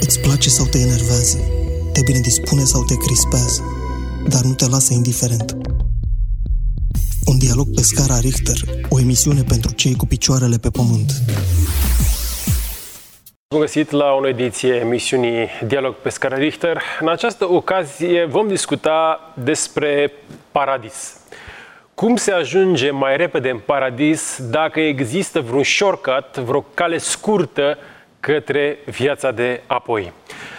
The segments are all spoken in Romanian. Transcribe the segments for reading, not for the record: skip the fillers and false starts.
Îți place sau te enervează, te binedispune sau te crispează, dar nu te lasă indiferent. Un dialog pe scara Richter, o emisiune pentru cei cu picioarele pe pământ. Bun găsit la o ediție emisiunii Dialog pe scara Richter. În această ocazie vom discuta despre paradis. Cum se ajunge mai repede în paradis dacă există vreun shortcut, vreo cale scurtă către viața de apoi?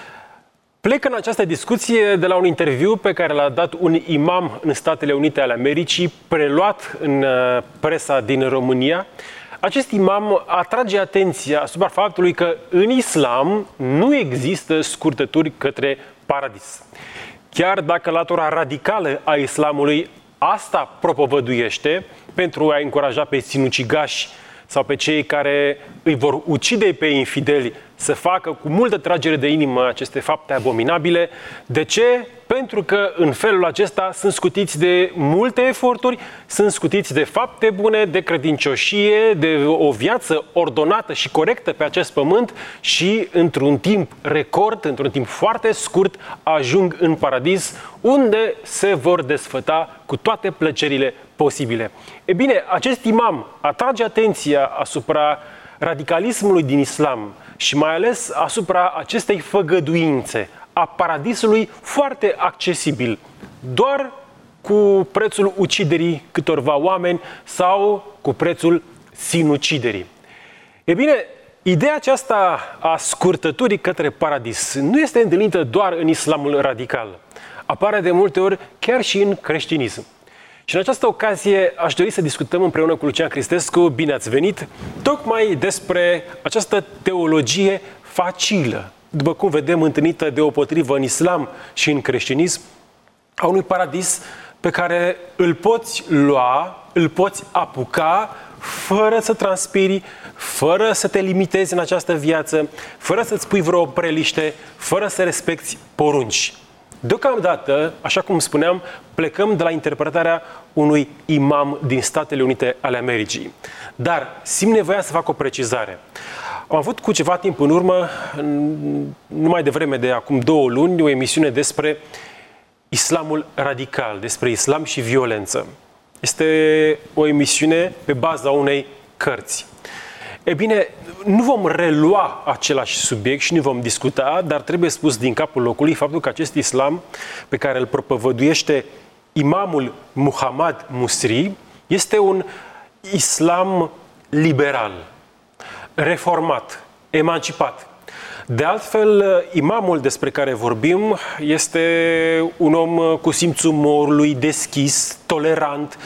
Plec în această discuție de la un interviu pe care l-a dat un imam în Statele Unite ale Americii, preluat în presa din România. Acest imam atrage atenția asupra faptului că în islam nu există scurtături către paradis. Chiar dacă latura radicală a islamului asta propovăduiește pentru a încuraja pe sinucigași sau pe cei care îi vor ucide pe infideli să facă cu multă tragere de inimă aceste fapte abominabile. De ce? Pentru că în felul acesta sunt scutiți de multe eforturi, sunt scutiți de fapte bune, de credincioșie, de o viață ordonată și corectă pe acest pământ și într-un timp record, într-un timp foarte scurt, ajung în paradis, unde se vor desfăta cu toate plăcerile posibile. E bine, acest imam atrage atenția asupra radicalismului din islam și mai ales asupra acestei făgăduințe a paradisului foarte accesibil, doar cu prețul uciderii câtorva oameni sau cu prețul sinuciderii. E bine, ideea aceasta a scurtăturii către paradis nu este întâlnită doar în islamul radical. Apare de multe ori chiar și în creștinism. Și în această ocazie aș dori să discutăm împreună cu Lucian Cristescu, bine ați venit, tocmai despre această teologie facilă, după cum vedem întâlnită deopotrivă în islam și în creștinism, a unui paradis pe care îl poți lua, îl poți apuca fără să transpiri, fără să te limitezi în această viață, fără să-ți pui vreo preliște, fără să respecti porunci. Deocamdată, așa cum spuneam, plecăm de la interpretarea unui imam din Statele Unite ale Americii. Dar simt nevoia să fac o precizare. Am avut cu ceva timp în urmă, numai devreme de acum 2 luni, o emisiune despre islamul radical, despre islam și violență. Este o emisiune pe baza unei cărți. E bine, nu vom relua același subiect și nu vom discuta, dar trebuie spus din capul locului faptul că acest islam pe care îl propovăduiește imamul Muhammad Musri este un islam liberal, reformat, emancipat. De altfel, imamul despre care vorbim este un om cu simțul umorului, deschis, tolerant,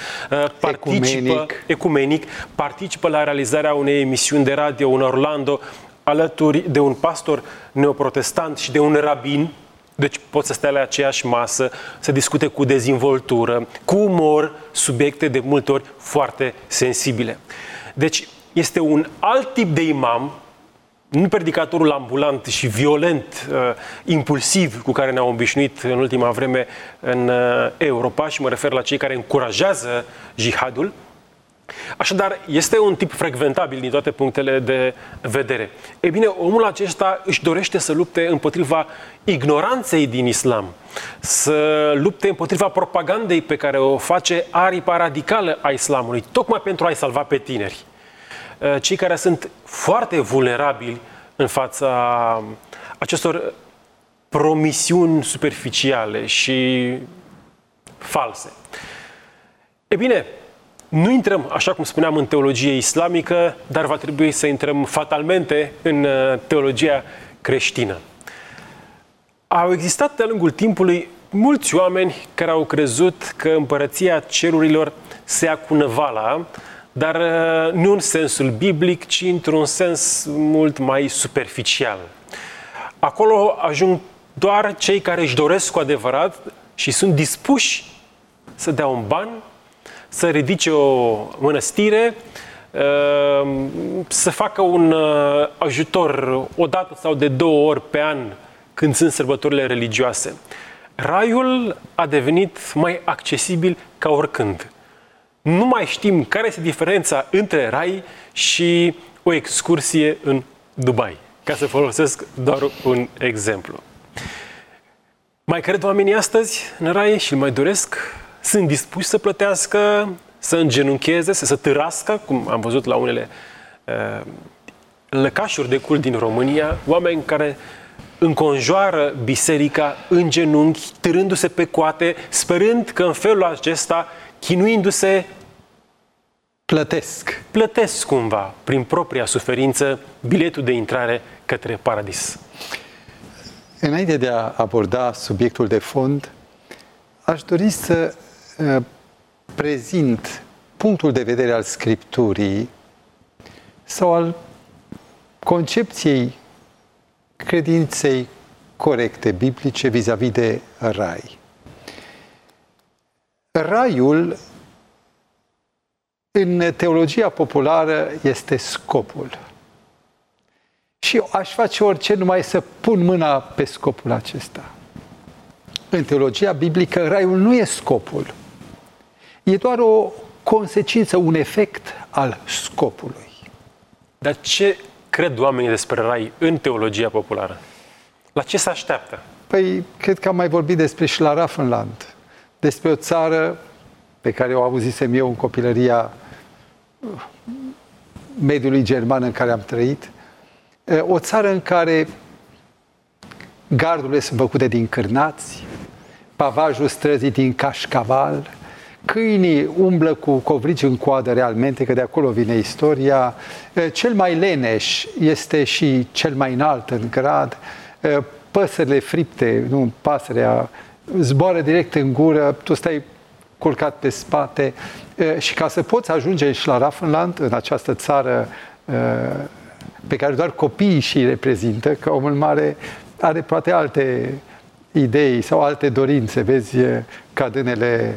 ecumenic, participă la realizarea unei emisiuni de radio în Orlando alături de un pastor neoprotestant și de un rabin. Deci pot să stea la aceeași masă, să discute cu dezvoltură, cu umor, subiecte de multe ori foarte sensibile. Deci este un alt tip de imam, nu predicatorul ambulant și violent, impulsiv cu care ne-au obișnuit în ultima vreme în Europa, și mă refer la cei care încurajează jihadul. Așadar, este un tip frecventabil din toate punctele de vedere. Ei bine, omul acesta își dorește să lupte împotriva ignoranței din islam, să lupte împotriva propagandei pe care o face aripa radicală a islamului, tocmai pentru a-i salva pe tineri. Cei care sunt foarte vulnerabili în fața acestor promisiuni superficiale și false. E bine, nu intrăm, așa cum spuneam, în teologie islamică, dar va trebui să intrăm fatalmente în teologia creștină. Au existat de-a lungul timpului mulți oameni care au crezut că împărăția cerurilor se ia cu năvala, dar nu în sensul biblic, ci într-un sens mult mai superficial. Acolo ajung doar cei care își doresc cu adevărat și sunt dispuși să dea un ban, să ridice o mănăstire, să facă un ajutor o dată sau de 2 ori pe an când sunt sărbătorile religioase. Raiul a devenit mai accesibil ca oricând. Nu mai știm care este diferența între rai și o excursie în Dubai. ca să folosesc doar un exemplu. Mai cred oamenii astăzi în rai și îl mai doresc? Sunt dispuși să plătească, să îngenuncheze, să se târască, cum am văzut la unele lăcașuri de cult din România, oameni care înconjoară biserica în genunchi, târându-se pe coate, sperând că în felul acesta, chinuindu-se, plătesc cumva, prin propria suferință, biletul de intrare către paradis. Înainte de a aborda subiectul de fond, aș dori să prezint punctul de vedere al Scripturii sau al concepției credinței corecte, biblice, vis-a-vis de rai. Raiul, în teologia populară, este scopul. Și aș face orice numai să pun mâna pe scopul acesta. În teologia biblică, raiul nu e scopul. E doar o consecință, un efect al scopului. Dar ce cred oamenii despre rai în teologia populară? La ce se așteaptă? Păi, cred că am mai vorbit despre Schlaraffenland, despre o țară pe care o auzisem eu în copilăria mediului german în care am trăit, o țară în care gardurile sunt făcute din cârnați, pavajul străzii din cașcaval, câinii umblă cu covrigi în coadă realmente, că de acolo vine istoria, cel mai leneș este și cel mai înalt în grad, păsările fripte, nu, pasărea zboară direct în gură, tu stai culcat pe spate și ca să poți ajunge în Schlaraffenland, în această țară pe care doar copiii și reprezintă, că omul mare are poate alte idei sau alte dorințe, vezi, cadânele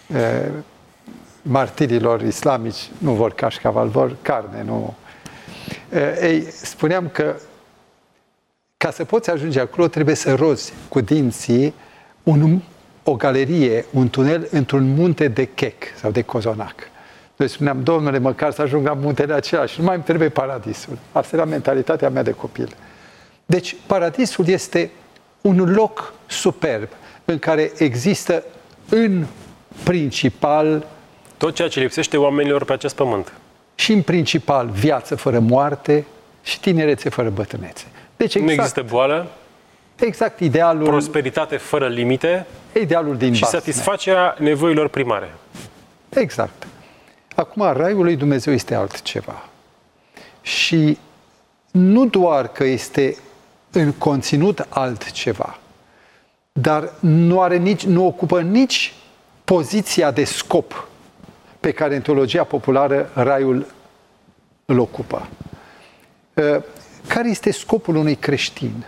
martirilor islamici nu vor cașcaval, vor carne, nu. Ei, spuneam că ca să poți ajunge acolo trebuie să rozi cu dinții o galerie, un tunel într-un munte de chec sau de cozonac. Noi spuneam, Domnule, măcar să ajung la muntele acela și nu mai îmi trebuie paradisul. Asta era mentalitatea mea de copil. Deci, paradisul este un loc superb în care există în principal tot ceea ce lipsește oamenilor pe acest pământ. Și în principal viață fără moarte și tinerețe fără bătrânețe. Deci exact, nu există boală, exact idealul, prosperitate fără limite, idealul din și basme. satisfacerea nevoilor primare. Exact. Acum, raiul lui Dumnezeu este altceva. Și nu doar că este în conținut altceva, dar nu ocupă nici poziția de scop pe care în teologia populară raiul îl ocupă. Care este scopul unui creștin?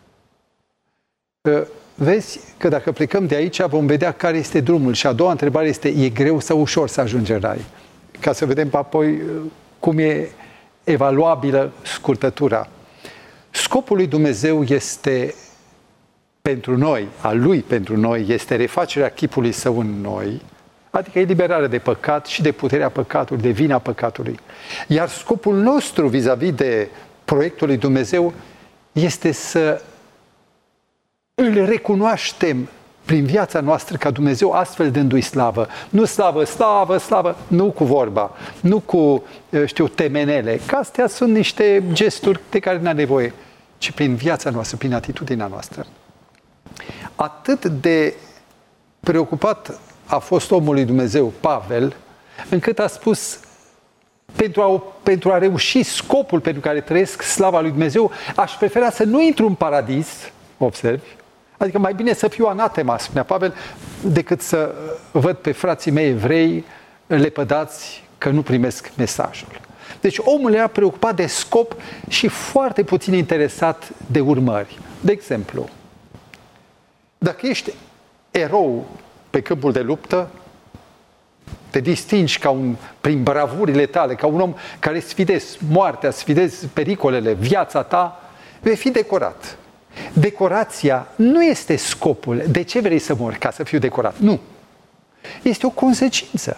Vezi că dacă plecăm de aici vom vedea care este drumul. Și a doua întrebare este, e greu sau ușor să ajungi în rai? Ca să vedem apoi cum e evaluabilă scurtătura. Scopul lui Dumnezeu este pentru noi, al lui pentru noi, este refacerea chipului său în noi, adică eliberarea de păcat și de puterea păcatului, de vina păcatului. Iar scopul nostru vis-a-vis de proiectul lui Dumnezeu este să îl recunoaștem prin viața noastră ca Dumnezeu, astfel dându-i slavă. Nu slavă, slavă, slavă, nu cu vorba, nu cu, temenele, că astea sunt niște gesturi de care nu are nevoie, ci prin viața noastră, prin atitudinea noastră. Atât de preocupat a fost omul lui Dumnezeu, Pavel, încât a spus, pentru a reuși scopul pentru care trăiesc slava lui Dumnezeu, aș prefera să nu intru în paradis, observi, adică mai bine să fiu anatema, spunea Pavel, decât să văd pe frații mei evrei lepădați că nu primesc mesajul. Deci omul era preocupat de scop și foarte puțin interesat de urmări. De exemplu, dacă ești erou pe câmpul de luptă, te distingi prin bravurile tale, ca un om care sfidezi moartea, sfidezi pericolele, viața ta, vei fi decorat. Decorația nu este scopul. De ce vrei să mori? Ca să fiu decorat? Nu. Este o consecință.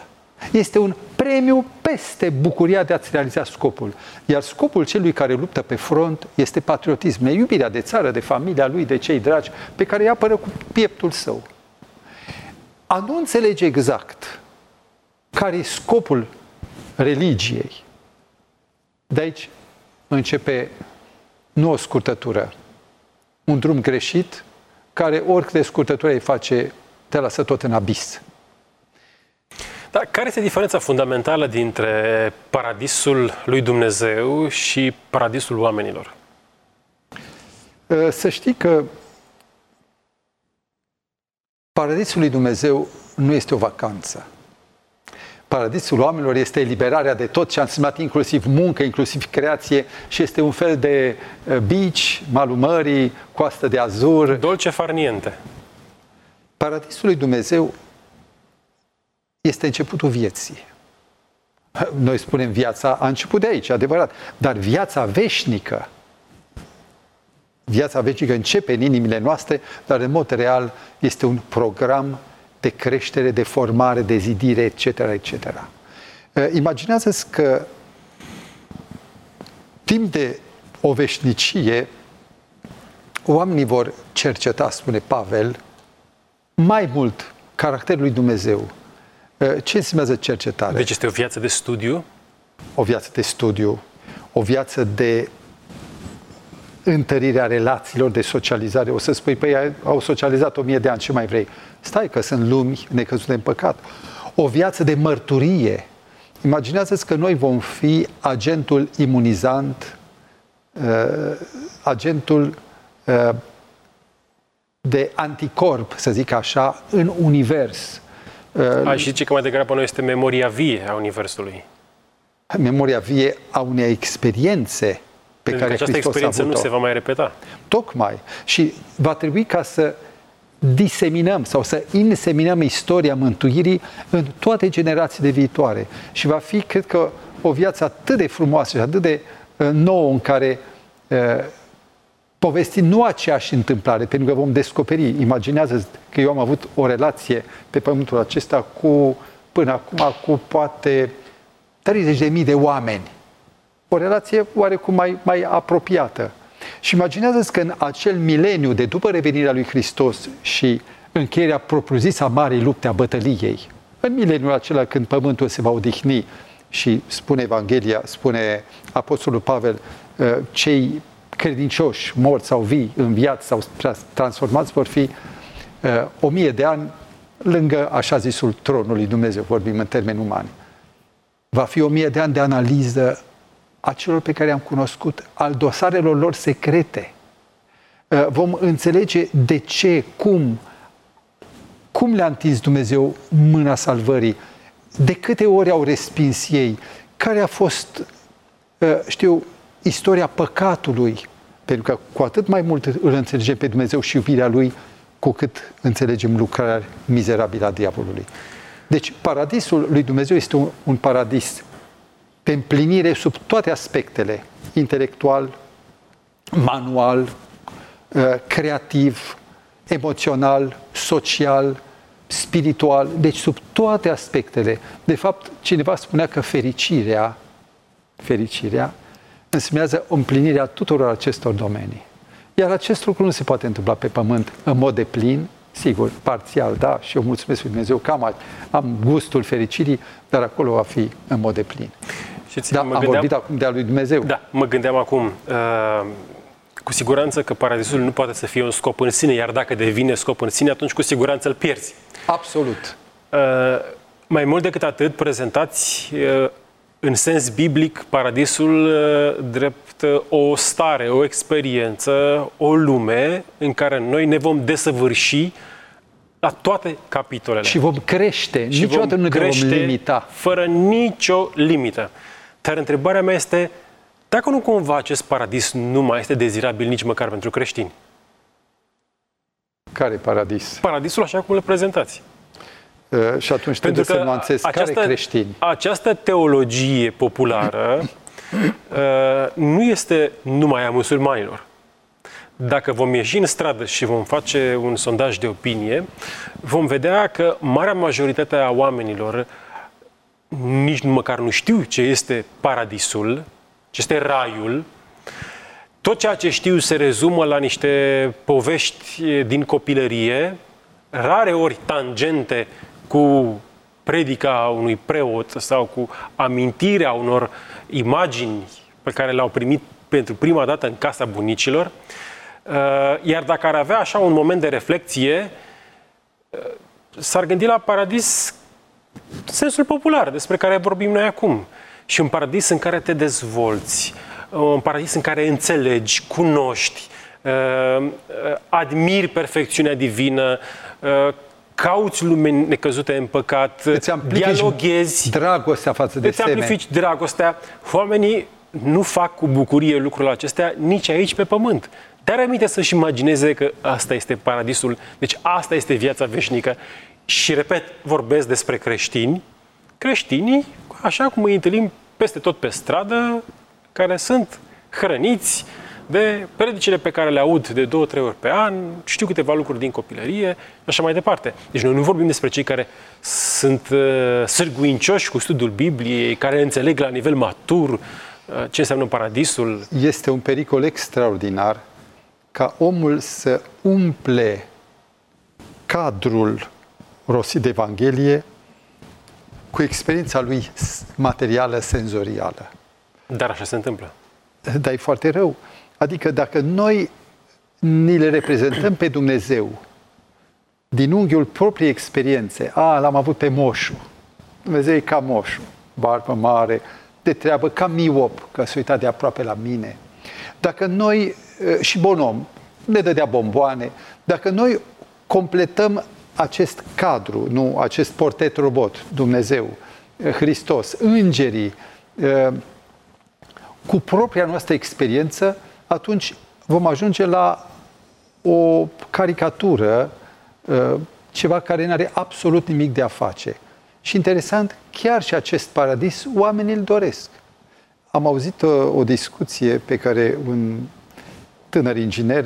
Este un premiu peste bucuria de a-ți realiza scopul. Iar scopul celui care luptă pe front este patriotism, iubirea de țară, de familia lui, de cei dragi, pe care îi apără cu pieptul său. A nu înțelege exact care e scopul religiei, de aici începe nu o scurtătură, un drum greșit, care oricât de scurtătură îi face, te lasă tot în abis. Dar care este diferența fundamentală dintre paradisul lui Dumnezeu și paradisul oamenilor? Să știi că paradisul lui Dumnezeu nu este o vacanță. Paradisul oamenilor este eliberarea de tot ce a însemnat, inclusiv muncă, inclusiv creație, și este un fel de beach, malul mării, coastă de azur. Dolce far niente. Paradisul lui Dumnezeu este începutul vieții. Noi spunem viața a început de aici, adevărat, dar viața veșnică începe în inimile noastre, dar în mod real este un program de creștere, de formare, de zidire, etc., etc. Imaginează-ți că timp de o veșnicie oamenii vor cerceta, spune Pavel, mai mult caracterul lui Dumnezeu. Ce înseamnă cercetare? Deci este o viață de studiu? O viață de studiu, o viață de întărirea relațiilor, de socializare. O să spui, păi au socializat 1000 de ani, ce mai vrei? Stai că sunt lumi necăzute în păcat. O viață de mărturie. Imaginează-ți că noi vom fi agentul imunizant, agentul de anticorp, să zic așa, în univers. Aș zice că mai degrabă noi este memoria vie a universului. Memoria vie a unei experiențe pe care această Hristos experiență a avut-o. nu se va mai repeta. Tocmai. Și va trebui ca să diseminăm sau să inseminăm istoria mântuirii în toate generațiile viitoare. Și va fi, cred că, o viață atât de frumoasă și atât de nouă în care povestim nu aceeași întâmplare, pentru că vom descoperi. Imaginează că eu am avut o relație pe pământul acesta până acum cu poate 30.000 de oameni. O relație oarecum mai apropiată. Și imaginează-ți că în acel mileniu de după revenirea lui Hristos și încheierea propriu-zisă a marii lupte a bătăliei, în mileniul acela când pământul se va odihni și spune Evanghelia, spune Apostolul Pavel, cei credincioși, morți sau vii, înviați sau transformați vor fi 1000 de ani lângă așa zisul tronului Dumnezeu, vorbim în termeni umani. Va fi 1000 de ani de analiză a celor pe care i-am cunoscut, al dosarelor lor secrete. Vom înțelege de ce, cum le-a întins Dumnezeu mâna salvării, de câte ori au respins ei, care a fost, istoria păcatului, pentru că cu atât mai mult îl înțelegem pe Dumnezeu și iubirea Lui, cu cât înțelegem lucrarea mizerabilă a diavolului. Deci, paradisul lui Dumnezeu este un paradis de împlinire sub toate aspectele, intelectual, manual, creativ, emoțional, social, spiritual, deci sub toate aspectele. De fapt, cineva spunea că fericirea însemnează împlinirea tuturor acestor domenii. Iar acest lucru nu se poate întâmpla pe pământ în mod deplin, sigur, parțial, da, și eu mulțumesc lui Dumnezeu că am gustul fericirii, dar acolo va fi în mod deplin. Da, am vorbit acum de a lui Dumnezeu. Da, mă gândeam acum, cu siguranță că paradisul nu poate să fie un scop în sine, iar dacă devine scop în sine, atunci cu siguranță îl pierzi. Absolut. Mai mult decât atât, prezentați în sens biblic paradisul drept o stare, o experiență, o lume în care noi ne vom desăvârși la toate capitolele. Și vom crește, niciodată nu vom limita. Fără nicio limită. Dar întrebarea mea este, dacă nu cumva acest paradis nu mai este dezirabil nici măcar pentru creștini? Care paradis? Paradisul așa cum le prezentați. Și atunci trebuie să nuanțez care creștini. Această teologie populară nu este numai a musulmanilor. Dacă vom ieși în stradă și vom face un sondaj de opinie, vom vedea că marea majoritate a oamenilor nici măcar nu știu ce este paradisul, ce este raiul. Tot ceea ce știu se rezumă la niște povești din copilărie, rare ori tangente cu predica unui preot sau cu amintirea unor imagini pe care le-au primit pentru prima dată în casa bunicilor. Iar dacă ar avea așa un moment de reflexie, s-ar gândi la paradis în sensul popular, despre care vorbim noi acum. Și un paradis în care te dezvolți, un paradis în care înțelegi, cunoști, admiri perfecțiunea divină, cauți lumini necăzute în păcat, dialoghezi, dragostea față de îți amplifici dragostea. Oamenii nu fac cu bucurie lucrurile acestea nici aici pe pământ. Dar aminte să-și imagineze că asta este paradisul, deci asta este viața veșnică. Și, repet, vorbesc despre creștini, creștinii, așa cum îi întâlnim peste tot pe stradă, care sunt hrăniți de predicile pe care le aud de 2-3 ori pe an, știu câteva lucruri din copilărie și așa mai departe. Deci noi nu vorbim despre cei care sunt sârguincioși cu studiul Bibliei, care înțeleg la nivel matur ce înseamnă paradisul. Este un pericol extraordinar ca omul să umple cadrul rostit de Evanghelie cu experiența lui materială, senzorială. Dar așa se întâmplă. Dar e foarte rău. Adică dacă noi ni le reprezentăm pe Dumnezeu din unghiul propriei experiențe, l-am avut pe moșu, Dumnezeu e ca moșu, barbă mare, de treabă, ca miop, că se uita de aproape la mine. Dacă noi, și bon om, ne dădea bomboane, dacă noi completăm acest cadru, nu acest portret robot, Dumnezeu, Hristos, îngerii, cu propria noastră experiență, atunci vom ajunge la o caricatură, ceva care nu are absolut nimic de a face. Și interesant, chiar și acest paradis, oamenii îl doresc. Am auzit o discuție pe care un tânăr inginer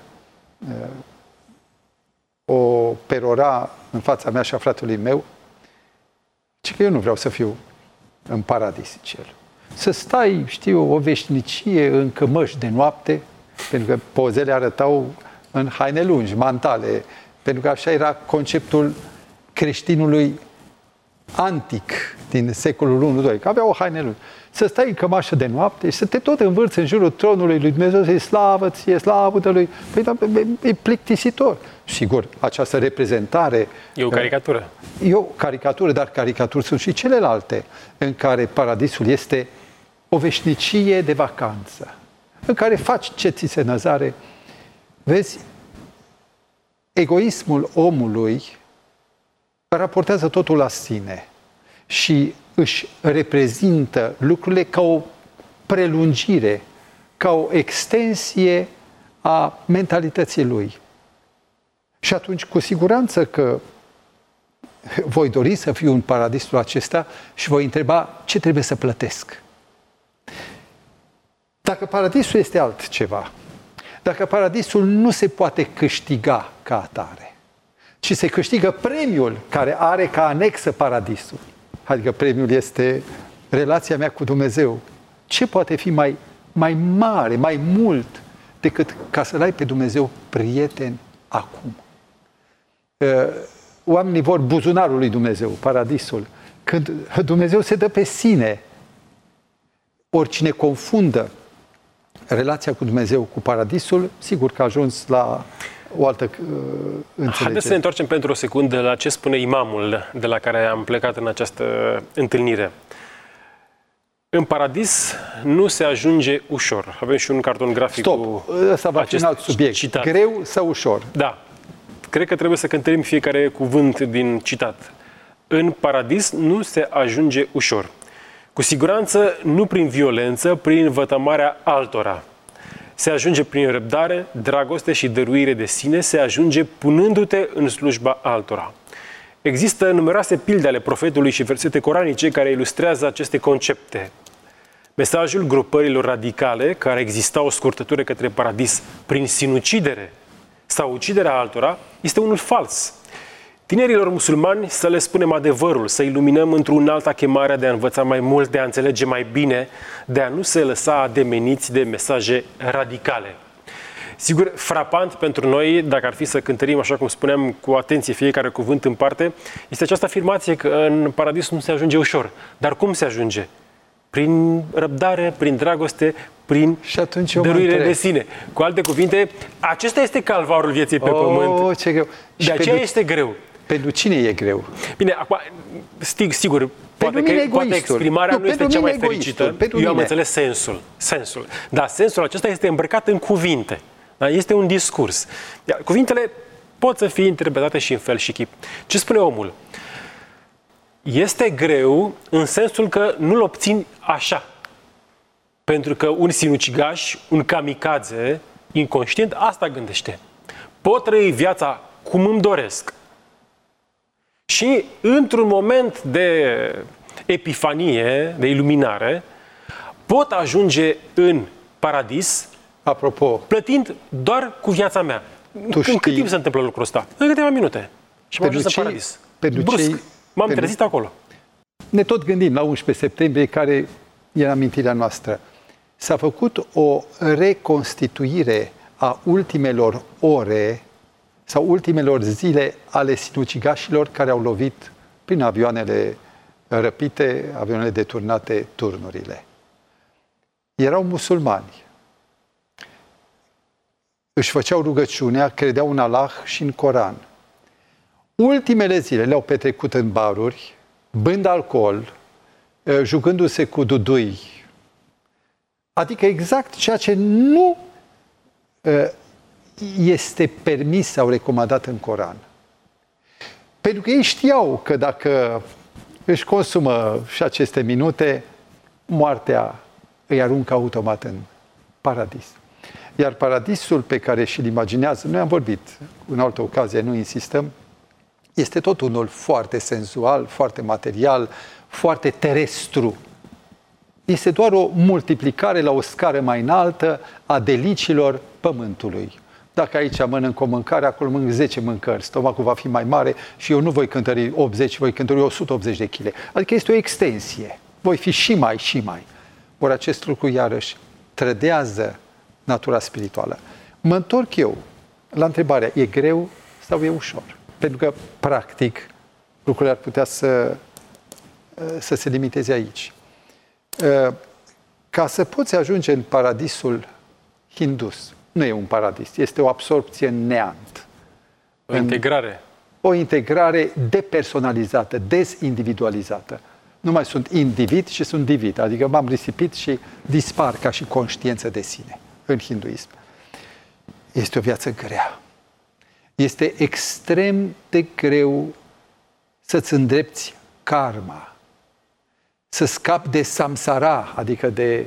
o perora în fața mea și a fratelui meu, ci că eu nu vreau să fiu în paradis, zice el. Să stai, știu, o veșnicie în cămăși de noapte, pentru că pozele arătau în haine lungi, mantale, pentru că așa era conceptul creștinului antic din secolul I-II, că avea o haine lungi. Să stai în cămașă de noapte și să te tot învârți în jurul tronului lui Dumnezeu, să-i slavă ție, slavă lui. Păi, da, e plictisitor. Sigur, această reprezentare... E o caricatură. E o caricatură, dar caricaturi sunt și celelalte, în care paradisul este o veșnicie de vacanță, în care faci ce ți se năzare. Vezi, egoismul omului raportează totul la sine și își reprezintă lucrurile ca o prelungire, ca o extensie a mentalității lui. Și atunci, cu siguranță că voi dori să fiu în paradisul acesta și voi întreba ce trebuie să plătesc. Dacă paradisul este altceva, dacă paradisul nu se poate câștiga ca atare, ci se câștigă premiul care are ca anexă paradisul, adică premiul este relația mea cu Dumnezeu, ce poate fi mai mare, mai mult decât ca să-L ai pe Dumnezeu prieten acum? Oamenii vor buzunarul lui Dumnezeu, paradisul. Când Dumnezeu se dă pe sine, oricine confundă relația cu Dumnezeu cu paradisul, sigur că a ajuns la o altă înțelegere. Haideți să ne întoarcem pentru o secundă la ce spune imamul de la care am plecat în această întâlnire. În paradis nu se ajunge ușor. Avem și un carton grafic cu ăsta va fi un alt subiect. Citat. Greu sau ușor? Da. Cred că trebuie să cântărim fiecare cuvânt din citat. În paradis nu se ajunge ușor. Cu siguranță nu prin violență, prin vătămarea altora. Se ajunge prin răbdare, dragoste și dăruire de sine, se ajunge punându-te în slujba altora. Există numeroase pilde ale profetului și versete coranice care ilustrează aceste concepte. Mesajul grupărilor radicale, care exista o scurtătură către paradis prin sinucidere sau uciderea altora, este unul fals. Tinerilor musulmani să le spunem adevărul, să iluminăm într-un alta chemarea de a învăța mai mult, de a înțelege mai bine, de a nu se lăsa ademeniți de mesaje radicale. Sigur, frapant pentru noi, dacă ar fi să cântărim, așa cum spuneam, cu atenție fiecare cuvânt în parte, este această afirmație că în paradis nu se ajunge ușor. Dar cum se ajunge? Prin răbdare, prin dragoste, prin dăruire de sine. Cu alte cuvinte, acesta este calvarul vieții pe pământ. Ce greu. De aceea este greu. Pentru cine e greu? Bine, acum, sigur, poate exprimarea nu este cea mai fericită. Eu am înțeles sensul. Dar sensul acesta este îmbrăcat în cuvinte. Da? Este un discurs. Iar cuvintele pot să fie interpretate și în fel și chip. Ce spune omul? Este greu în sensul că nu-l obțin așa. Pentru că un sinucigaș, un kamikaze, inconștient, asta gândește. Pot trăi viața cum îmi doresc. Și într-un moment de epifanie, de iluminare, pot ajunge în paradis, apropo, plătind doar cu viața mea. În cât timp se întâmplă lucrul ăsta? În câteva minute. Și am ajuns în paradis. Brusc. M-am trezit acolo. Ne tot gândim la 11 septembrie, care e în amintirea noastră. S-a făcut o reconstituire a ultimelor ore sau ultimelor zile ale sinucigașilor care au lovit prin avioanele răpite, avioanele deturnate, turnurile. Erau musulmani. Își făceau rugăciunea, credeau în Allah și în Coran. Ultimele zile le-au petrecut în baruri, bând alcool, jucându-se cu dudui. Adică exact ceea ce nu este permis sau recomandat în Coran. Pentru că ei știau că dacă își consumă și aceste minute, moartea îi aruncă automat în paradis. Iar paradisul pe care și-l imaginează, noi am vorbit în altă ocazie, nu insistăm, este tot unul foarte senzual, foarte material, foarte terestru. Este doar o multiplicare la o scară mai înaltă a delicilor pământului. Dacă aici mănânc o mâncare, acolo mănânc 10 mâncări, stomacul va fi mai mare și eu nu voi cântări 80, voi cântări 180 de kg. Adică este o extensie. Voi fi și mai. Ori acest lucru, iarăși, trădează natura spirituală. Mă întorc eu la întrebarea, e greu sau e ușor? Pentru că, practic, lucrurile ar putea să se limiteze aici. Ca să poți ajunge în paradisul hindus, nu e un paradis, este o absorpție în neant. O integrare. O integrare depersonalizată, dezindividualizată. Nu mai sunt individ, ci sunt divid. Adică m-am risipit și dispar ca și conștiință de sine în hinduism. Este o viață grea. Este extrem de greu să-ți îndrepți karma, să scapi de samsara, adică de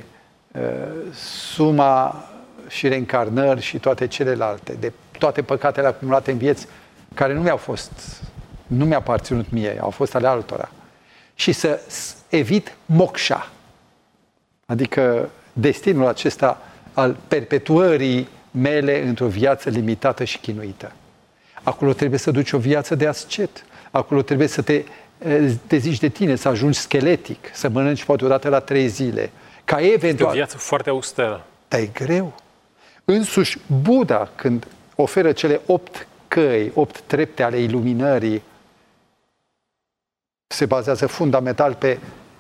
suma și reîncarnări și toate celelalte, de toate păcatele acumulate în vieți care nu mi-a aparținut mie, au fost ale altora. Și să evit moksha, adică destinul acesta al perpetuării mele într-o viață limitată și chinuită. Acolo trebuie să duci o viață de ascet. Acolo trebuie să te zici de tine, să ajungi scheletic, să mănânci poate odată la 3 zile. Ca eventual... Este o viață foarte austeră. Dar e greu. Însuși Buddha, când oferă cele 8 căi, 8 trepte ale iluminării, se bazează fundamental pe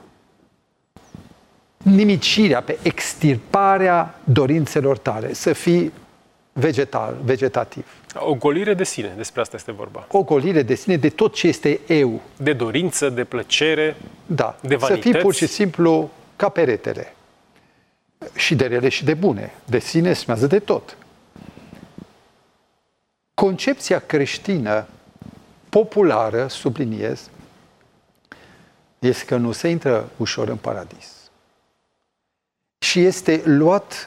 nimicirea, pe extirparea dorințelor tale, să fii vegetativ. O golire de sine, despre asta este vorba. O golire de sine, de tot ce este eu. De dorință, de plăcere, da, de vanități. Să fii pur și simplu ca peretele. Și de rele și de bune. De sine smează de tot. Concepția creștină populară, subliniez, este că nu se intră ușor în paradis. Și este luat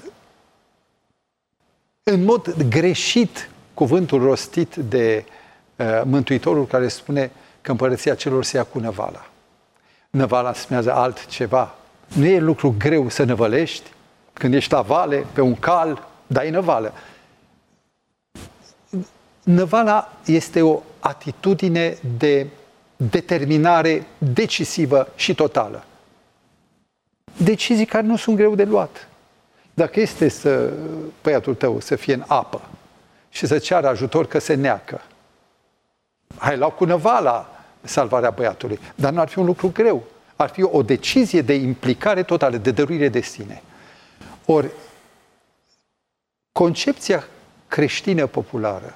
în mod greșit cuvântul rostit de Mântuitorul care spune că împărăția celor se ia cu năvala. Năvala smează altceva. Nu e lucru greu să năvălești când ești la vale, pe un cal, dai năvală. Năvala este o atitudine de determinare decisivă și totală. Decizii care nu sunt greu de luat. Dacă este să băiatul tău să fie în apă și să ceară ajutor că se neacă, hai, luat cu năvala salvarea băiatului, dar nu ar fi un lucru greu. Ar fi o decizie de implicare totală, de dăruire de sine. Ori, concepția creștină populară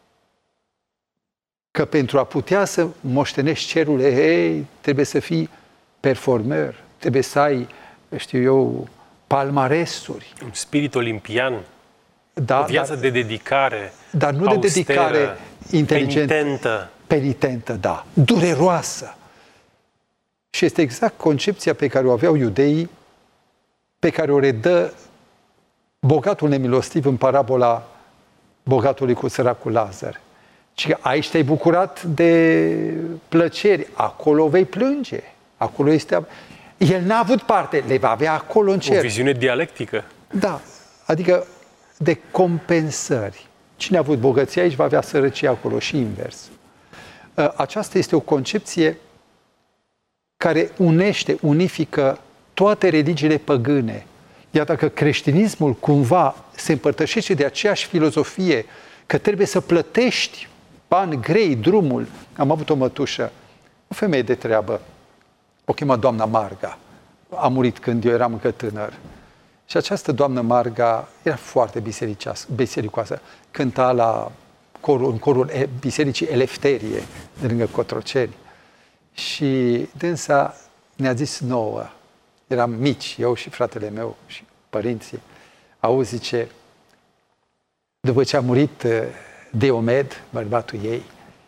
că pentru a putea să moștenești cerul, trebuie să fii performer, trebuie să ai, știu eu, palmaresuri. Un spirit olimpian, da, o viață de dedicare, dar nu austeră, de dedicare inteligentă, penitentă, da, dureroasă. Și este exact concepția pe care o aveau iudeii, pe care o redă bogatul nemilostiv în parabola bogatului cu săracul Lazar. Și aici te-ai bucurat de plăceri, acolo vei plânge. Acolo este... El n-a avut parte, le va avea acolo în cer. O viziune dialectică. Da, adică de compensări. Cine a avut bogăție aici va avea sărăcie acolo și invers. Aceasta este o concepție care unifică toate religiile păgâne. Iar dacă creștinismul cumva se împărtășește de aceeași filozofie, că trebuie să plătești bani grei, drumul. Am avut o mătușă, o femeie de treabă, o chema doamna Marga. A murit când eu eram încă tânăr. Și această doamnă Marga era foarte bisericoasă. Cânta în corul bisericii Elefterie, de lângă Cotroceni. Și dânsa ne-a zis nouă, eram mici, eu și fratele meu și părinții, auzi, zice, după ce a murit Diomed, bărbatul ei,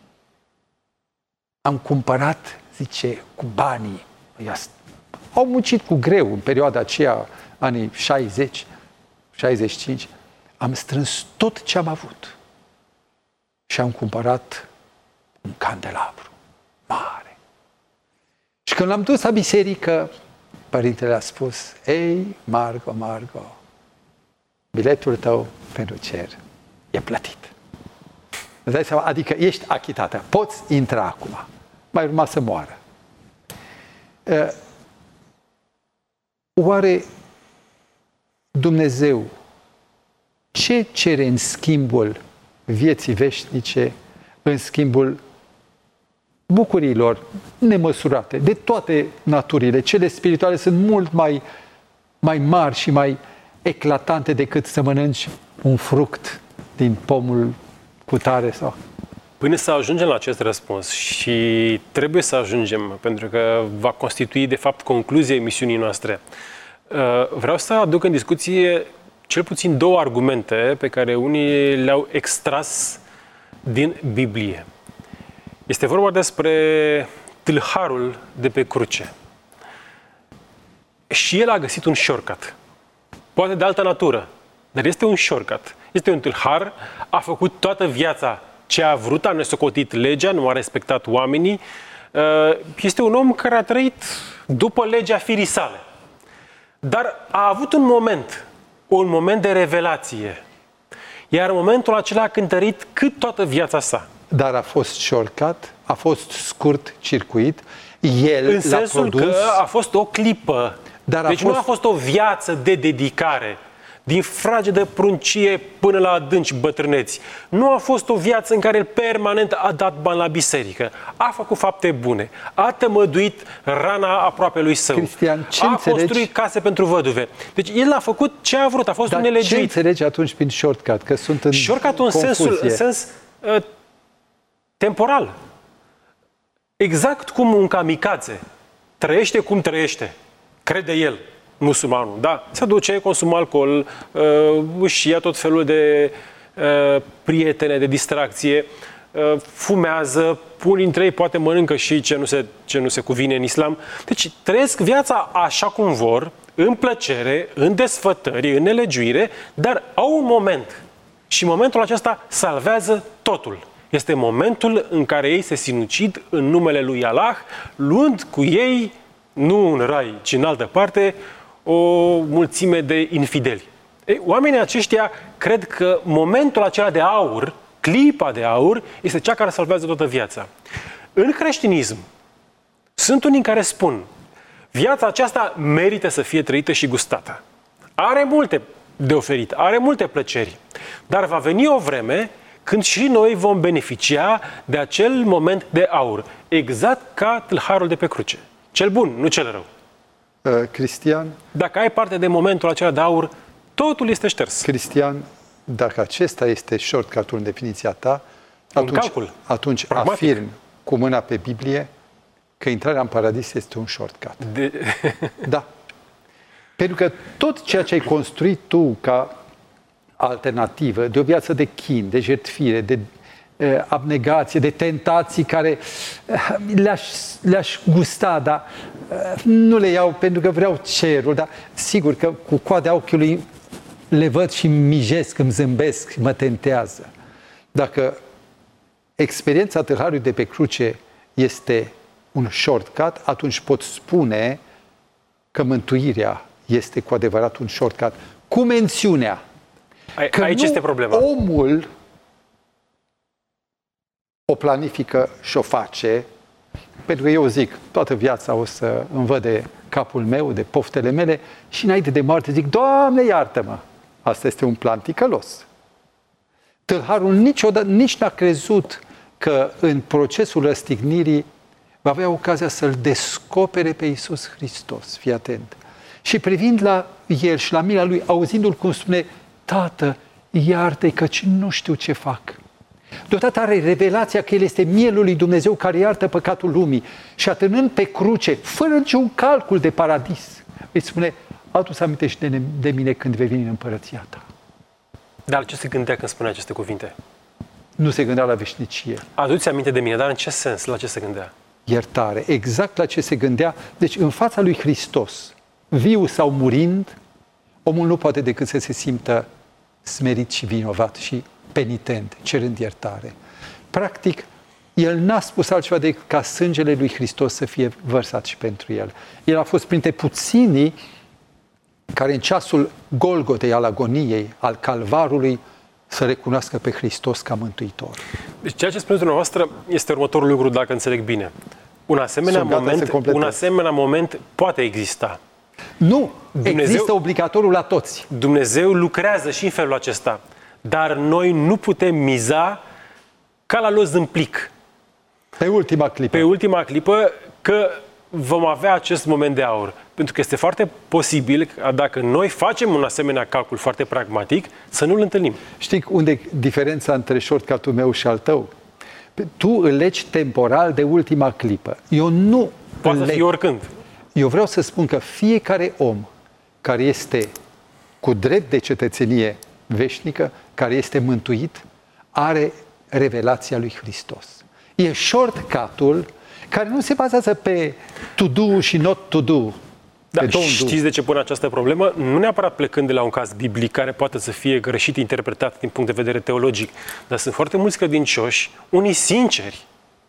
am cumpărat, zice, cu banii, au muncit cu greu în perioada aceea, anii 60, 65, am strâns tot ce am avut și am cumpărat un candelabru mare. Și când l-am dus la biserică, părintele a spus, ei, Margo, biletul tău pentru cer e plătit. Îți dai seama? Adică ești achitată. Poți intra acum. Mai urma să moară. Oare Dumnezeu ce cere în schimbul vieții veșnice, în schimbul bucuriilor nemăsurate, de toate naturile? Cele spirituale sunt mult mai mari și mai eclatante decât să mănânci un fruct din pomul cutare sau... Până să ajungem la acest răspuns, și trebuie să ajungem, pentru că va constitui, de fapt, concluzia emisiunii noastre, vreau să aduc în discuție cel puțin două argumente pe care unii le-au extras din Biblie. Este vorba despre tâlharul de pe cruce. Și el a găsit un shortcut. Poate de altă natură, dar este un shortcut. Este un tâlhar, a făcut toată viața ce a vrut, a nesocotit legea, nu a respectat oamenii. Este un om care a trăit după legea firii sale. Dar a avut un moment de revelație. Iar în momentul acela a cântărit cât toată viața sa. Dar a fost shortcut, a fost scurt circuit, el în sensul produs, că a fost o clipă. Deci nu a fost o viață de dedicare. Din fragedă pruncie până la adânci bătrâneți. Nu a fost o viață în care el permanent a dat bani la biserică. A făcut fapte bune. A tămăduit rana aproapelui său. Cristian, a construit case pentru văduve. Deci el a făcut ce a vrut. A fost un nelegiuit. Ce înțelegi atunci prin shortcut? Că sunt în shortcut-ul în sens temporal. Exact cum un kamikaze trăiește cum trăiește. Crede el. Musulmanul, da, se duce, consumă alcool, își ia tot felul de prietene, de distracție, fumează, unii dintre ei poate mănâncă și ce nu se cuvine în islam. Deci trăiesc viața așa cum vor, în plăcere, în desfătări, în nelegiuire, dar au un moment. Și momentul acesta salvează totul. Este momentul în care ei se sinucid în numele lui Allah, luând cu ei, nu în rai, ci în altă parte, o mulțime de infideli. Oamenii aceștia cred că momentul acela de aur clipa de aur este cea care salvează toată viața. În creștinism, sunt unii care spun, viața aceasta merită să fie trăită și gustată. Are multe de oferit, are multe plăceri, dar va veni o vreme când și noi vom beneficia de acel moment de aur, exact ca tâlharul de pe cruce. Cel bun, nu cel rău. Cristian? Dacă ai parte de momentul acela de aur, totul este șters. Cristian, dacă acesta este shortcut-ul în definiția ta, atunci afirm cu mâna pe Biblie că intrarea în paradis este un shortcut. Da. Pentru că tot ceea ce ai construit tu ca alternativă, de o viață de chin, de jertfire, de abnegație, de tentații care le-aș gusta, dar nu le iau pentru că vreau cerul, dar sigur că cu coadea ochiului le văd și mijesc, îmi zâmbesc, mă tentează. Dacă experiența tâlharului de pe cruce este un shortcut, atunci pot spune că mântuirea este cu adevărat un shortcut. Cu mențiunea că aici este problema. Omul o planifică și o face, pentru că eu zic, toată viața o să îmi văd de capul meu, de poftele mele și înainte de moarte zic, Doamne, iartă-mă! Asta este un plan ticălos. Tâlharul niciodată, nici n-a crezut că în procesul răstignirii va avea ocazia să-L descopere pe Iisus Hristos. Fii atent. Și privind la El și la mila Lui, auzindu-L cum spune, Tată, iartă-i căci nu știu ce fac. Deodată are revelația că El este mielul lui Dumnezeu care iartă păcatul lumii și atârnând pe cruce, fără niciun calcul de paradis, îi spune, adu-ți aminte de mine când vei veni în împărăția ta. Dar ce se gândea când spunea aceste cuvinte? Nu se gândea la veșnicie. Adu-ți aminte de mine, dar în ce sens? La ce se gândea? Iertare, exact la ce se gândea. Deci în fața lui Hristos, viu sau murind, omul nu poate decât să se simtă smerit și vinovat și penitent, cerând iertare. Practic, el n-a spus altceva decât ca sângele lui Hristos să fie vărsat și pentru el. El a fost printre puținii care în ceasul Golgotei, al agoniei, al Calvarului, să recunoască pe Hristos ca Mântuitor. Deci ceea ce spuneți dumneavoastră este următorul lucru, dacă înțeleg bine. Un asemenea moment poate exista. Nu, există obligatoriu la toți. Dumnezeu lucrează și în felul acesta, dar noi nu putem miza ca la los în plic. Pe ultima clipă. Pe ultima clipă că vom avea acest moment de aur. Pentru că este foarte posibil, dacă noi facem un asemenea calcul foarte pragmatic, să nu-l întâlnim. Știi unde e diferența între shortcut-ul meu și al tău? Tu îl legi temporal de ultima clipă. Eu nu. Poate să fie oricând. Eu vreau să spun că fiecare om care este cu drept de cetățenie veșnică, care este mântuit, are revelația lui Hristos. E shortcut-ul care nu se bazează pe to do și not to do. Da, știți de ce pun această problemă? Nu neapărat plecând de la un caz biblic care poate să fie greșit interpretat din punct de vedere teologic, dar sunt foarte mulți credincioși, unii sinceri,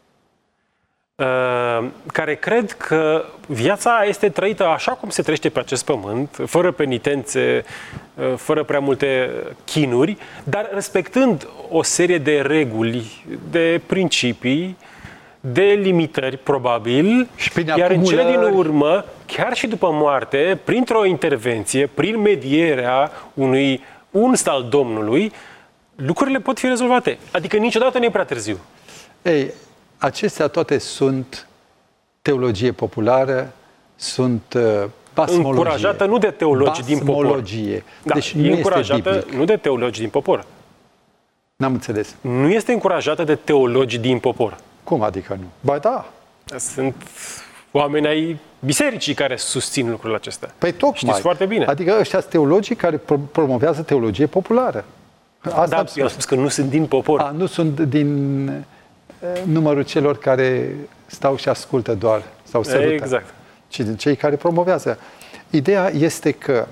care cred că viața este trăită așa cum se trăiește pe acest pământ, fără penitențe, fără prea multe chinuri, dar respectând o serie de reguli, de principii, de limitări, probabil, iar în cele din urmă, chiar și după moarte, printr-o intervenție, prin medierea unui unst al Domnului, lucrurile pot fi rezolvate. Adică niciodată nu e prea târziu. Ei, acestea toate sunt teologie populară, sunt basmologie. Încurajată nu de teologi din popor. Da, deci nu e încurajată este biblic. nu de teologi din popor. N-am înțeles. Nu este încurajată de teologi din popor. Cum adică nu? Ba da. Sunt oameni ai bisericii care susțin lucrurile acestea. Păi tocmai. Știți foarte bine. Adică ăștia sunt teologii care promovează teologie populară. Asta eu am spus că nu sunt din popor. Nu sunt din numărul celor care stau și ascultă doar sau sărută. Exact. Ci din cei care promovează. Ideea este că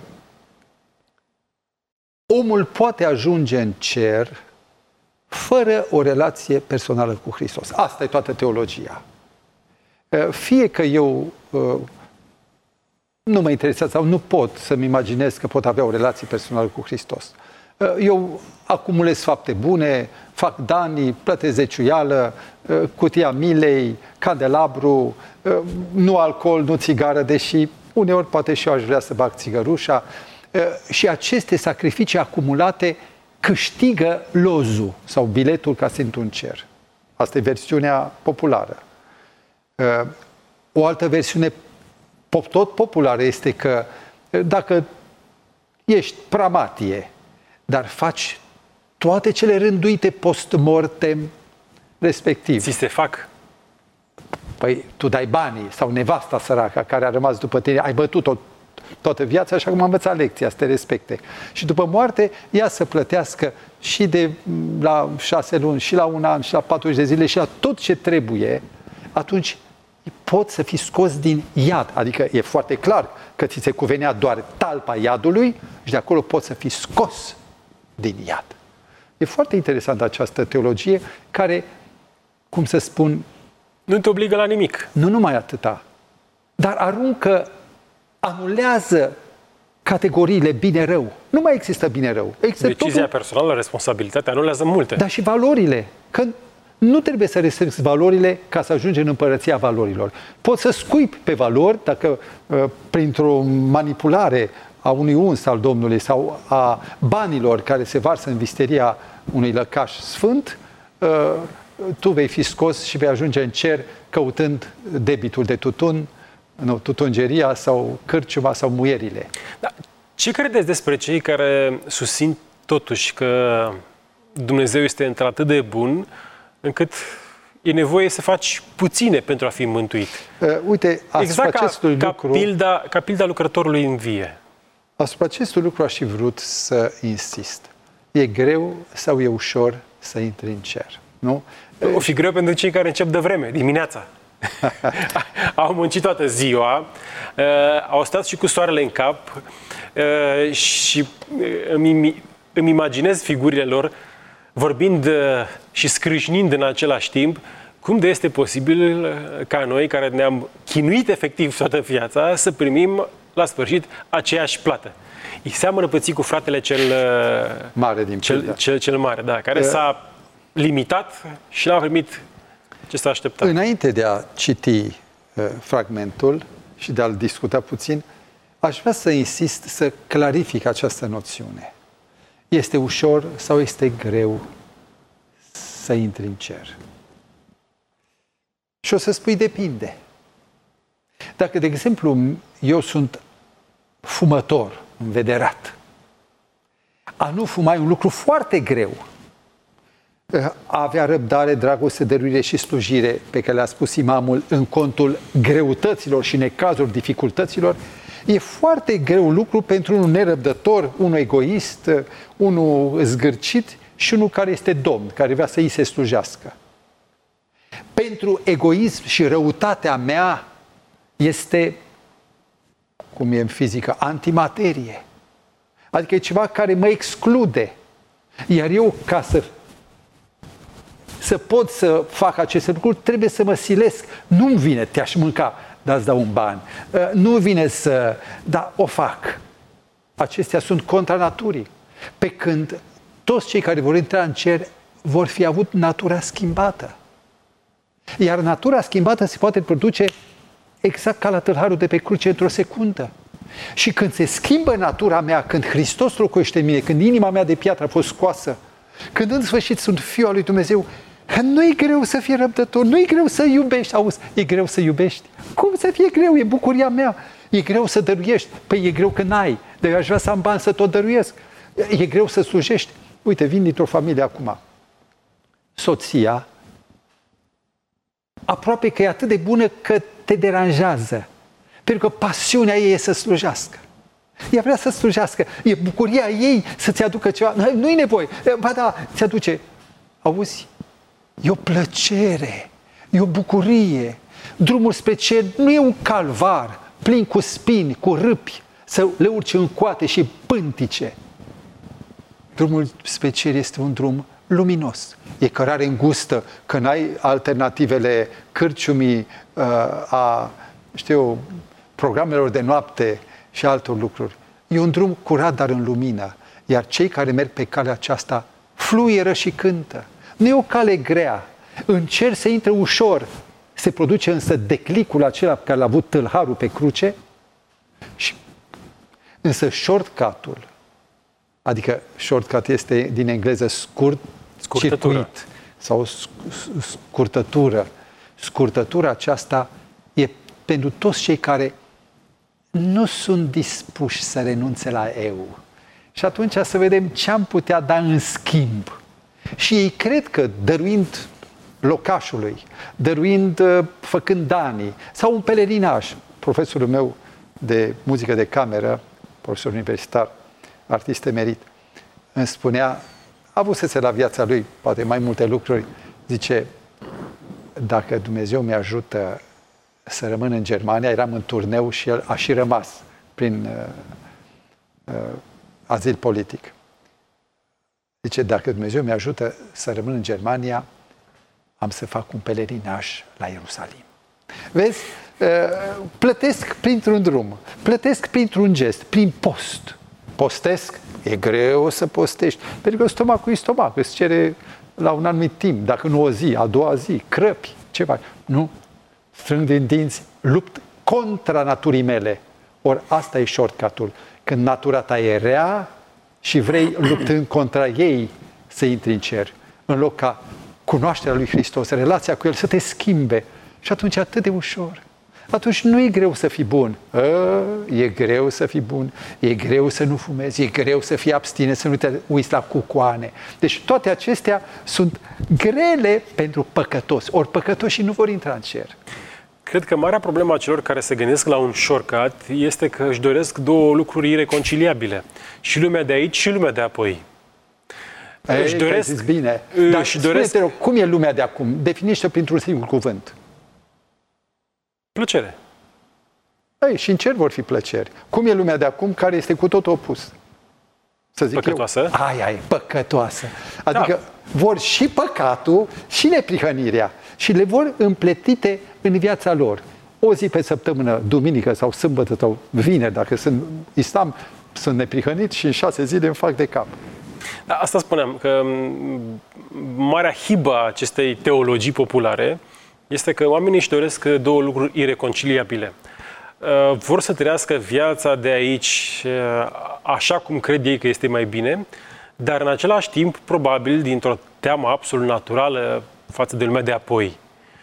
omul poate ajunge în cer fără o relație personală cu Hristos. Asta e toată teologia. Fie că eu nu mă interesează sau nu pot să-mi imaginez că pot avea o relație personală cu Hristos. Eu acumulez fapte bune, fac danii, plătesc zeciuială, cutia milei, candelabru, nu alcool, nu țigară, deși uneori poate și eu aș vrea să bag țigărușa. Și aceste sacrificii acumulate câștigă lozul sau biletul ca să intru în cer. Asta e versiunea populară. O altă versiune tot populară este că dacă ești pramatie, dar faci toate cele rânduite post-mortem, respectiv. Ți se fac? Păi tu dai banii, sau nevasta săraca care a rămas după tine, ai bătut-o toată viața, așa cum am învățat lecția, să te respecte. Și după moarte, ea să plătească și de la 6 luni, și la 1 an, și la 40 de zile, și la tot ce trebuie, atunci poți să fii scos din iad. Adică e foarte clar că ți se cuvenea doar talpa iadului și de acolo poți să fii scos din iad. E foarte interesantă această teologie care, cum să spun... Nu te obligă la nimic. Nu numai atâta, dar anulează categoriile bine-rău. Nu mai există bine-rău. Decizia personală, responsabilitatea, anulează multe. Dar și valorile. Că nu trebuie să respecti valorile ca să ajungi în împărăția valorilor. Poți să scuipi pe valori dacă printr-o manipulare a unui uns al Domnului sau a banilor care se varsă în visteria unui lăcaș sfânt, tu vei fi scos și vei ajunge în cer căutând debitul de tutun, tutungeria sau cârciuma sau muierile. Dar ce credeți despre cei care susțin totuși că Dumnezeu este într-atât de bun încât e nevoie să faci puține pentru a fi mântuit? Uite, exact ca pilda lucrătorului în vie. Asupra acestui lucru aș fi vrut să insist. E greu sau e ușor să intri în cer? Nu? O fi greu pentru cei care încep devreme, dimineața. Au muncit toată ziua, au stat și cu soarele în cap și îmi imaginez figurile lor vorbind și scrâșnind în același timp cum de este posibil ca noi, care ne-am chinuit efectiv toată viața, să primim la sfârșit aceeași plată. Îi seamănă puțin cu fratele cel mare din cel mare, da, care s-a limitat și n-a primit ce s-a așteptat. Înainte de a citi fragmentul și de a-l discuta puțin, aș vrea să insist să clarific această noțiune. Este ușor sau este greu să intri în cer? Și o să spui, depinde. Dacă, de exemplu, eu sunt fumător, învederat, a nu fuma e un lucru foarte greu. A avea răbdare, dragoste, dăruire și slujire, pe care le-a spus imamul, în contul greutăților și necazuri, dificultăților, e foarte greu lucru pentru unul nerăbdător, unul egoist, unul zgârcit și unul care este domn, care vrea să îi se slujească. Pentru egoism și răutatea mea este, cum e în fizică, antimaterie. Adică e ceva care mă exclude. Iar eu, ca să pot să fac aceste lucruri, trebuie să mă silesc. Nu-mi vine, te-aș mânca, dar îți dau un ban. Nu vine să... Dar o fac. Acestea sunt contra naturii. Pe când toți cei care vor intra în cer vor fi avut natura schimbată. Iar natura schimbată se poate produce exact ca la tâlharul de pe cruce într-o secundă. Și când se schimbă natura mea, când Hristos locuiește în mine, când inima mea de piatră a fost scoasă, când în sfârșit sunt Fiul al lui Dumnezeu, nu e greu să fii răbdător, nu e greu să iubești, auzi, e greu să iubești. Cum să fie greu? E bucuria mea. E greu să dăruiești. Păi e greu că n-ai, dar eu aș vrea să am bani să tot dăruiesc. E greu să slujești. Uite, vin dintr-o familie acum. Soția aproape că e atât de bună că te deranjează. Pentru că pasiunea ei e să slujească. Ea vrea să slujească. E bucuria ei să-ți aducă ceva. Nu-i nevoie. Ba da, ți-aduce. Auzi? E o plăcere. E o bucurie. Drumul spre cer nu e un calvar plin cu spini, cu râpi, să le urci în coate și pântice. Drumul spre cer este un drum luminos. E cărare îngustă, că n-ai alternativele cârciumii, programelor de noapte și altor lucruri. E un drum curat, dar în lumină. Iar cei care merg pe calea aceasta fluieră și cântă. Nu e o cale grea. În cer se intră ușor. Se produce însă declicul acela pe care l-a avut tâlharul pe cruce. Însă shortcut-ul, adică shortcut este din engleză circuit sau scurtătură. Scurtătura aceasta e pentru toți cei care nu sunt dispuși să renunțe la eu. Și atunci să vedem ce am putea da în schimb. Și ei cred că dăruind locașului, dăruind, făcând danii, sau un pelerinaj. Profesorul meu de muzică de cameră, profesor universitar, artist emerit, îmi spunea, avusese la viața lui poate mai multe lucruri, zice, dacă Dumnezeu mi ajută să rămân în Germania, eram în turneu și el a și rămas prin azil politic. Zice, dacă Dumnezeu mi ajută să rămân în Germania, am să fac un pelerinaj la Ierusalim. Vezi? Plătesc printr-un drum, plătesc printr-un gest, prin post. Postesc, e greu să postești, pentru că stomacul e stomac, îți cere la un anumit timp, dacă nu o zi, a doua zi, crăpi, ceva. Nu, strâng din dinți, lupt contra naturii mele. Ori asta e shortcut-ul. Când natura ta e rea și vrei, luptând contra ei, să intri în cer. În loc ca cunoașterea lui Hristos, relația cu El să te schimbe. Și atunci e atât de ușor. Atunci nu e greu să fii bun. E greu să fii bun, e greu să nu fumezi, e greu să fii abstine, să nu te uiți la cucoane. Deci toate acestea sunt grele pentru păcătoși. Ori păcătoșii nu vor intra în cer. Cred că marea problemă a celor care se gândesc la un shortcut este că își doresc două lucruri ireconciliabile. Și lumea de aici și lumea de apoi. Își doresc bine. Dar spune-te rog, cum e lumea de acum? Definește printr-un singur cuvânt. Plăcere. Și în cer vor fi plăceri. Cum e lumea de acum, care este cu totul opus? Să zic păcătoasă. Aia e, păcătoasă. Adică vor și păcatul și neprihănirea. Și le vor împletite în viața lor. O zi pe săptămână, duminică sau sâmbătă sau vineri, dacă sunt islam, sunt neprihănit și în 6 zile îmi fac de cap. Da, asta spuneam, că marea hibă a acestei teologii populare este că oamenii își doresc două lucruri ireconciliabile. Vor să trăiască viața de aici așa cum cred ei că este mai bine, dar în același timp, probabil, dintr-o teamă absolut naturală față de lumea de apoi,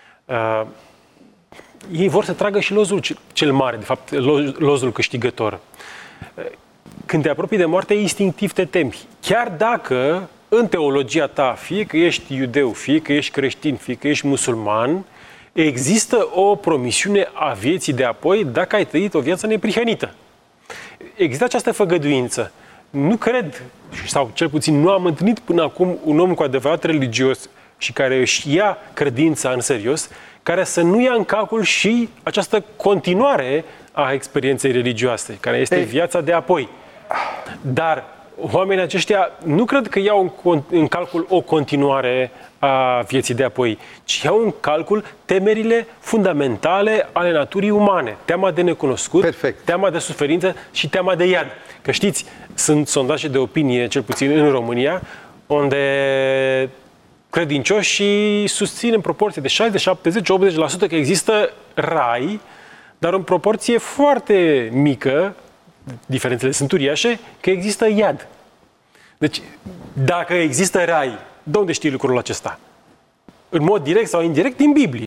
ei vor să tragă și lozul cel mare, de fapt, lozul câștigător. Când te apropii de moarte, instinctiv te temi. Chiar dacă, în teologia ta, fie că ești iudeu, fie că ești creștin, fie că ești musulman, există o promisiune a vieții de apoi dacă ai trăit o viață neprihănită. Există această făgăduință. Nu cred, sau cel puțin nu am întâlnit până acum un om cu adevărat religios și care își ia credința în serios, care să nu ia în calcul și această continuare a experienței religioase, care este viața de apoi. Dar oamenii aceștia nu cred că iau în calcul o continuare a vieții de apoi, ci iau în calcul temerile fundamentale ale naturii umane. Teama de necunoscut, teama de suferință și teama de iad. Că știți, sunt sondaje de opinie, cel puțin în România, unde credincioșii susțin în proporție de 60, 70, 80% că există rai, dar în proporție foarte mică, diferențele sunt uriașe, că există iad. Deci, dacă există rai, de unde știi lucrul acesta? În mod direct sau indirect, din Biblie.